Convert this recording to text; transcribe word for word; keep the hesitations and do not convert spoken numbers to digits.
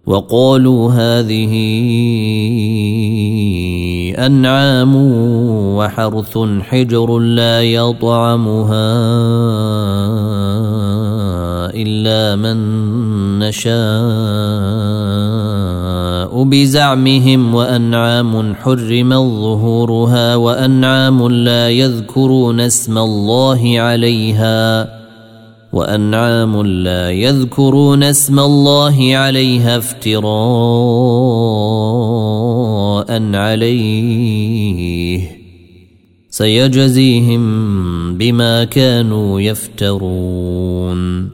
وقالوا هذه أنعام وحرث حجر لا يطعمها إلا من نشاء بزعمهم وأنعام حرم ظهورها وأنعام لا يذكرون اسم الله عليها وأنعام لا يذكرون اسم الله عليها افتراء عليه سيجزيهم بما كانوا يفترون.